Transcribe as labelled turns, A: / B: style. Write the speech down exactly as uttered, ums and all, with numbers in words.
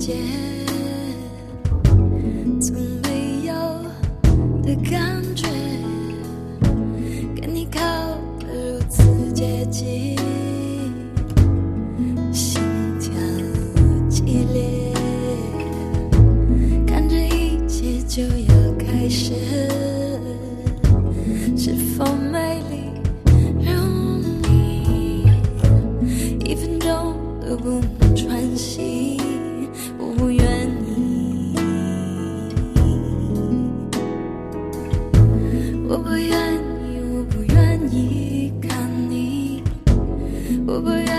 A: 些从没有的感觉，跟你靠得如此接近，心跳激烈，看着一切就要开始，是否美丽如你，一分钟都不能喘息，我不愿意，我不愿意，我不愿意看你，我不愿意